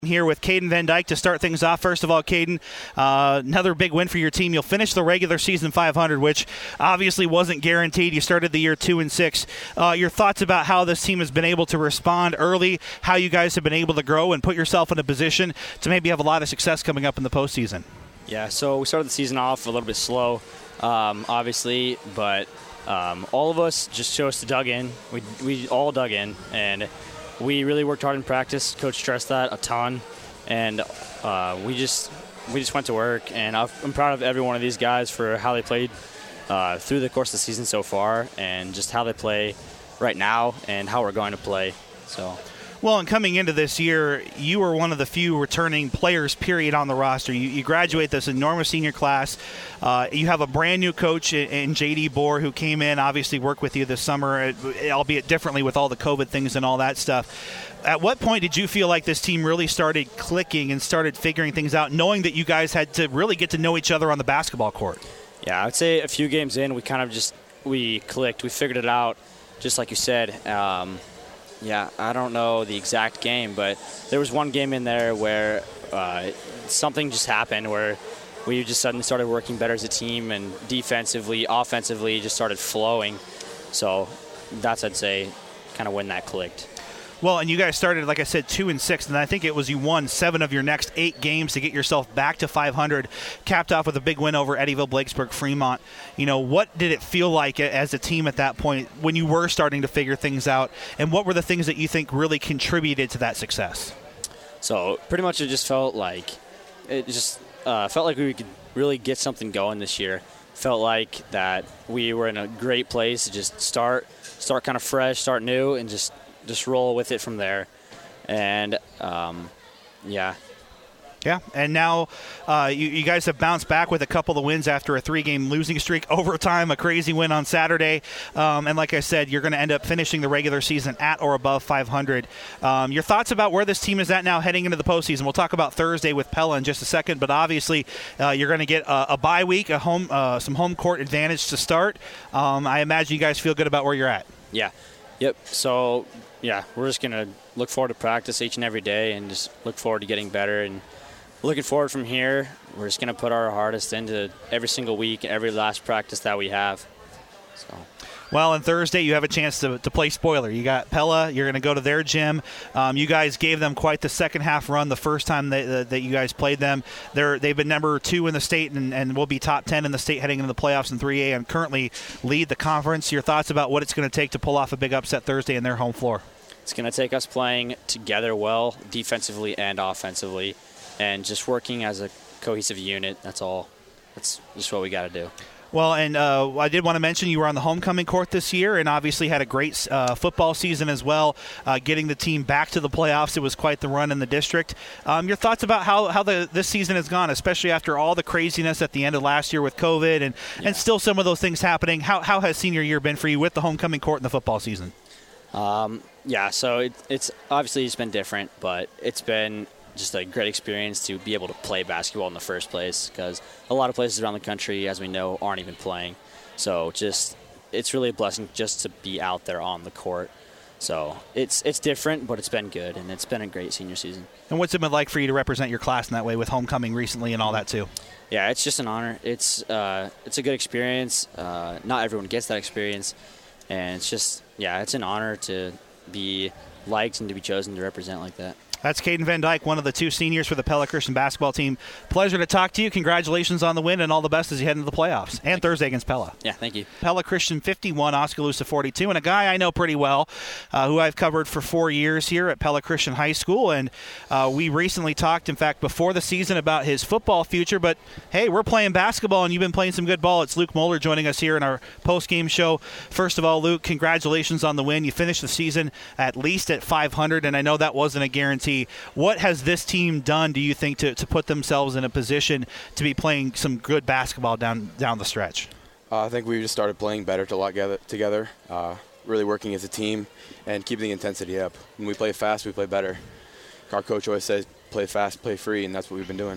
Here with Caden Van Dyke to start things off. First of all, Caden, another big win for your team. You'll finish the regular season 500, which obviously wasn't guaranteed. You started the year 2-6. Your thoughts about how this team has been able to respond early, how you guys have been able to grow and put yourself in a position to maybe have a lot of success coming up in the postseason. Yeah, so we started the season off a little bit slow, obviously, but all of us just chose to dug in. We all dug in, and we really worked hard in practice. Coach stressed that a ton, and we just went to work. And I'm proud of every one of these guys for how they played through the course of the season so far, and just how they play right now and how we're going to play. So. Well, and coming into this year, you were one of the few returning players, period, on the roster. You graduate this enormous senior class. You have a brand-new coach in J.D. Bohr who came in, obviously worked with you this summer, albeit differently with all the COVID things and all that stuff. At what point did you feel like this team really started clicking and started figuring things out, knowing that you guys had to really get to know each other on the basketball court? Yeah, I would say a few games in, we clicked. We figured it out, just like you said. Yeah, I don't know the exact game, but there was one game in there where something just happened where we just suddenly started working better as a team, and defensively, offensively, just started flowing. So that's, I'd say, kind of when that clicked. Well, and you guys started, like I said, 2-6, and I think it was you won 7 of your next 8 games to get yourself back to 500, capped off with a big win over Eddyville, Blakesburg, Fremont. You know, what did it feel like as a team at that point when you were starting to figure things out, and what were the things that you think really contributed to that success? So pretty much it just felt like we could really get something going this year. Felt like that we were in a great place to just start kind of fresh, start new, and just roll with it from there. And, yeah. Yeah, and now you guys have bounced back with a couple of wins after a 3-game losing streak, overtime, a crazy win on Saturday. And like I said, you're going to end up finishing the regular season at or above 500. Your thoughts about where this team is at now heading into the postseason? We'll talk about Thursday with Pella in just a second, but obviously you're going to get a bye week, some home court advantage to start. I imagine you guys feel good about where you're at. Yeah. Yep. So, yeah, we're just going to look forward to practice each and every day and just look forward to getting better. And looking forward from here, we're just going to put our hardest into every single week, every last practice that we have. So. Well, on Thursday, you have a chance to play spoiler. You got Pella. You're going to go to their gym. You guys gave them quite the second-half run the first time that you guys played them. They've been number 2 in the state and will be top 10 in the state heading into the playoffs in 3A and currently lead the conference. Your thoughts about what it's going to take to pull off a big upset Thursday in their home floor? It's going to take us playing together well, defensively and offensively, and just working as a cohesive unit. That's all. That's just what we got to do. Well, and I did want to mention you were on the homecoming court this year and obviously had a great football season as well, getting the team back to the playoffs. It was quite the run in the district. Your thoughts about how this season has gone, especially after all the craziness at the end of last year with COVID and still some of those things happening. How has senior year been for you with the homecoming court and the football season? Yeah, so it's obviously it's been different, but it's been just a great experience to be able to play basketball in the first place because a lot of places around the country, as we know, aren't even playing. So it's really a blessing just to be out there on the court. So it's different, but it's been good, and it's been a great senior season. And what's it been like for you to represent your class in that way with homecoming recently and all that too? Yeah, it's just an honor. It's a good experience. Not everyone gets that experience, and it's an honor to be liked and to be chosen to represent like that. That's Caden Van Dyke, one of the 2 seniors for the Pella Christian basketball team. Pleasure to talk to you. Congratulations on the win and all the best as you head into the playoffs. And Thursday against Pella. Yeah, thank you. Pella Christian 51, Oskaloosa 42. And a guy I know pretty well who I've covered for 4 years here at Pella Christian High School. And we recently talked, in fact, before the season about his football future. But, hey, we're playing basketball and you've been playing some good ball. It's Luke Moeller joining us here in our post-game show. First of all, Luke, congratulations on the win. You finished the season at least at 500, and I know that wasn't a guarantee. What has this team done, do you think, to put themselves in a position to be playing some good basketball down the stretch? I think we just started playing better together, really working as a team and keeping the intensity up. When we play fast, we play better. Our coach always says, play fast, play free, and that's what we've been doing.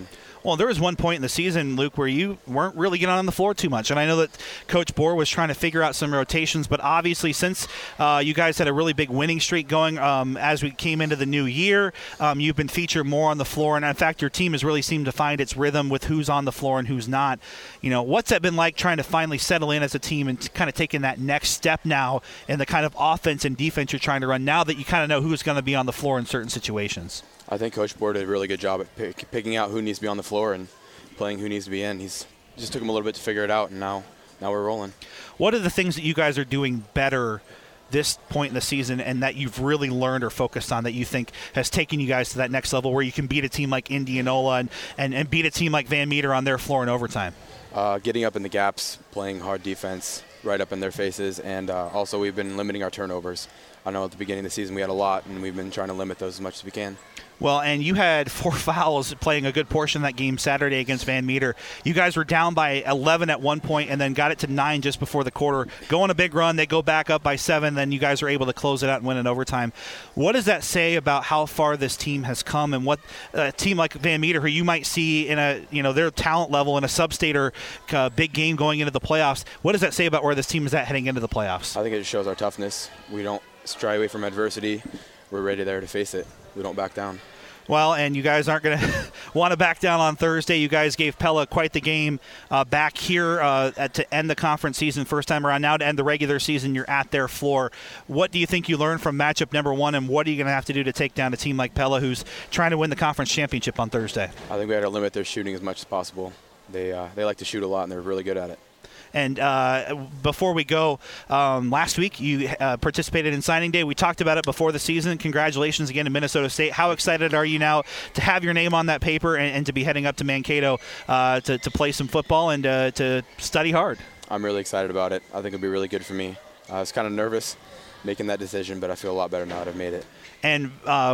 Well, there was one point in the season, Luke, where you weren't really getting on the floor too much. And I know that Coach Bohr was trying to figure out some rotations, but obviously since you guys had a really big winning streak going as we came into the new year, you've been featured more on the floor. And, in fact, your team has really seemed to find its rhythm with who's on the floor and who's not. What's that been like trying to finally settle in as a team and kind of taking that next step now in the kind of offense and defense you're trying to run now that you kind of know who's going to be on the floor in certain situations? I think Coach Bohr did a really good job at picking out who needs to be on the floor and playing who needs to be in. He's just took him a little bit to figure it out, and now we're rolling. What are the things that you guys are doing better this point in the season and that you've really learned or focused on that you think has taken you guys to that next level where you can beat a team like Indianola and beat a team like Van Meter on their floor in overtime? Getting up in the gaps, playing hard defense right up in their faces, and also we've been limiting our turnovers. I know at the beginning of the season we had a lot, and we've been trying to limit those as much as we can. Well, and you had 4 fouls playing a good portion of that game Saturday against Van Meter. You guys were down by 11 at one point and then got it to 9 just before the quarter. Go on a big run. They go back up by 7. Then you guys are able to close it out and win in overtime. What does that say about how far this team has come and what a team like Van Meter, who you might see in their talent level in a sub-state or big game going into the playoffs, what does that say about where this team is at heading into the playoffs? I think it just shows our toughness. We don't stray away from adversity. We're ready there to face it. We don't back down. Well, and you guys aren't going to want to back down on Thursday. You guys gave Pella quite the game back here to end the conference season first time around. Now to end the regular season, you're at their floor. What do you think you learned from matchup number 1, and what are you going to have to do to take down a team like Pella who's trying to win the conference championship on Thursday? I think we had to limit their shooting as much as possible. They like to shoot a lot, and they're really good at it. And before we go, last week you participated in signing day. We talked about it before the season. Congratulations again to Minnesota State. How excited are you now to have your name on that paper and to be heading up to Mankato to play some football and to study hard? I'm really excited about it. I think it'll be really good for me. I was kind of nervous making that decision, but I feel a lot better now that I've made it. And,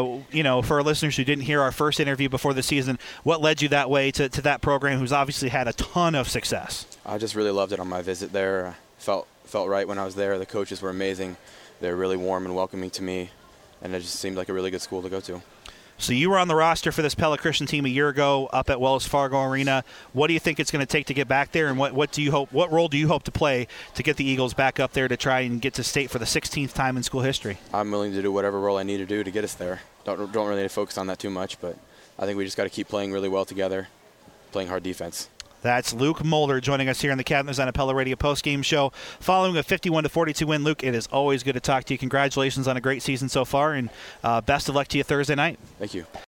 for our listeners who didn't hear our first interview before the season, what led you that way to that program who's obviously had a ton of success? I just really loved it on my visit there. Felt right when I was there. The coaches were amazing. They were really warm and welcoming to me, and it just seemed like a really good school to go to. So you were on the roster for this Pella Christian team a year ago up at Wells Fargo Arena. What do you think it's going to take to get back there, and what role do you hope to play to get the Eagles back up there to try and get to state for the 16th time in school history? I'm willing to do whatever role I need to do to get us there. Don't really need to focus on that too much, but I think we just got to keep playing really well together, playing hard defense. That's Luke Mulder joining us here on the Captain's on a Pella Radio postgame show. Following a 51-42 win, Luke, it is always good to talk to you. Congratulations on a great season so far, and best of luck to you Thursday night. Thank you.